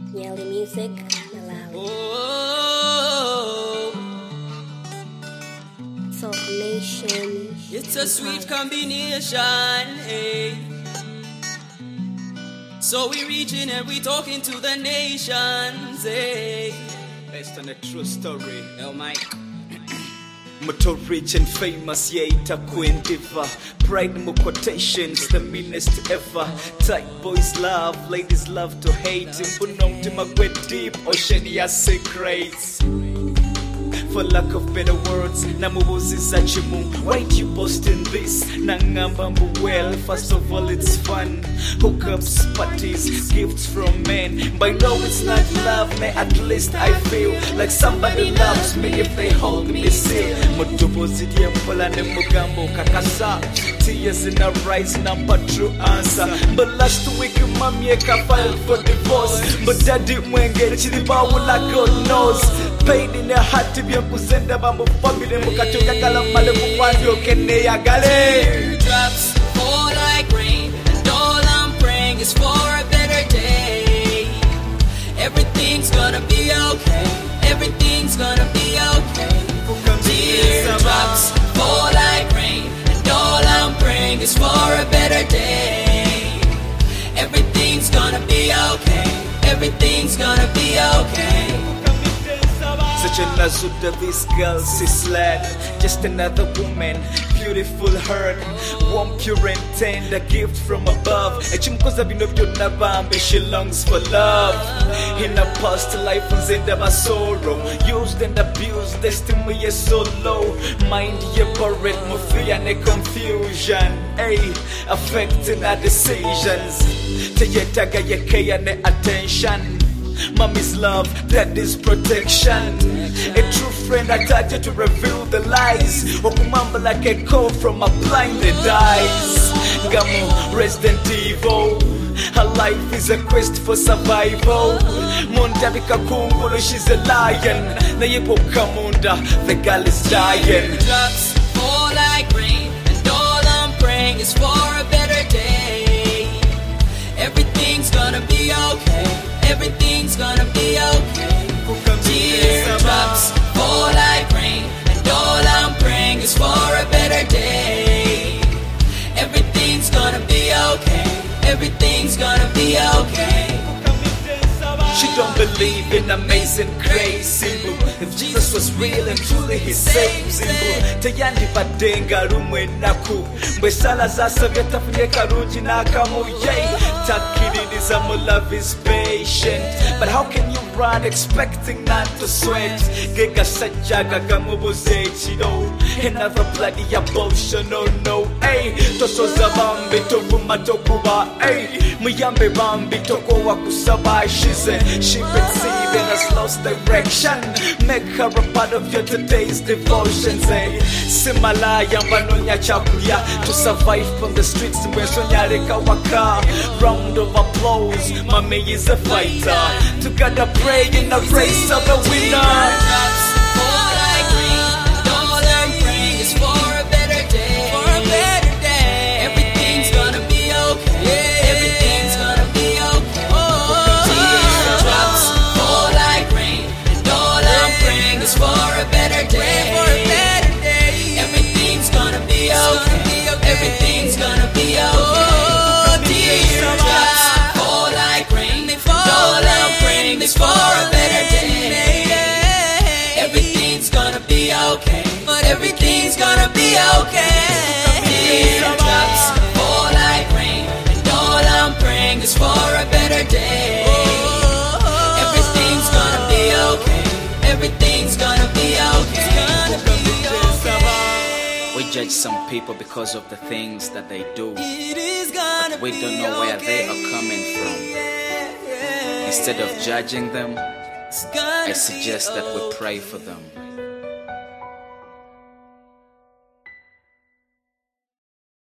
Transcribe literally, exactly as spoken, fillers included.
Nyali Music, Malawi. Oh, Soul Nation. it's a sweet combination, hey. So we reaching and we talking to the nations, hey. Based on a true story. Oh my. Motor rich and famous, yeah, itakuwa endeavor. Pride mo quotations, the meanest ever. Tight boys love, ladies love to hate. Mpuno mtima gwe deep, ocean ya secrets. For lack of better words, namubuzi zachimu. Why do you boasting this? Nangamba mbu well, first of all it's fun. Hookups, parties, gifts from men. But no, it's not love, man. At least I feel like somebody loves me if they hold me still. Mutubuzi diye mpola ne mugambo kakasa. Tears in her eyes, number true answer. But last week, mommy ka filed for divorce. But daddy mwenge chiliba wula God knows. Pain in her heart to be a kuzenda bambu family mukatoka kala male mwandio kene ya gale. Drops fall like rain, and all I'm praying is for a better day. Everything's gonna be okay. Everything's gonna be okay. Teardrops fall like rain, and all I'm praying is for a better day. Everything's gonna be okay. Everything's gonna be okay. Such a nazuda, this girl, she's led. Just another woman, beautiful heart, warm, pure and tender, gift from above. Echimkoza binobyo nabambe, she longs for love. In her past life, unzenda my sorrow. Used and abused, destiny is so low. Mind ye buried, mo fear and confusion. Ay, affecting our decisions. Teyetaga ye care and attention. Mommy's love, daddy's protection. A true friend attached to reveal the lies. Okumamba like a call from my blinded eyes. Gamu, Resident Evil. Her life is a quest for survival. Mundabika Kungulu, she's a lion. Nayepo Kamunda, the girl is dying. Drops fall like rain, and all I'm praying is for a better day. Everything's gonna be okay. Everything's gonna be okay. Teardrops fall like rain, and all I'm praying is for a better day. Everything's gonna be okay. Everything's gonna be okay. She don't believe in amazing grace, simple. If Jesus was real and truly he saved, simple. Tayandi badenga rumwe naku. Mbesala zasa veta funye karuji nakamu, yay. Takiri zamu love is patient. But how can you run expecting not to sweat? Gega sajaga gamubuze chido. Another bloody abortion, no, no, ay. Toso zabambi toku matokuba, ay. Muyambe bambi toko wakusaba, she said. She perceived and has lost direction. Make her a part of your today's devotions, eh? Simala yambanonya chakuya. To survive from the streets, mwesonyareka waka. Round of applause, mommy is a fighter. Together pray in the race of a winner. Fall like rain, and all I'm praying is for a better day. For a better day. Everything's gonna be okay. Everything's gonna be okay. Teardrops fall like rain, and all I'm praying is for a better day. For a better day. Everything's gonna be okay. Everything's gonna be okay. Teardrops fall like rain, and all I'm praying is for a better day. Everything's gonna be okay. But everything's gonna be okay. Teardrops fall like rain, and all I'm praying is for a better day. Everything's gonna be okay. Everything's gonna be okay. We judge some people because of the things that they do. It is gonna We be don't know where okay. they are coming from. Instead of judging them, It's gonna I suggest be that we okay. pray for them.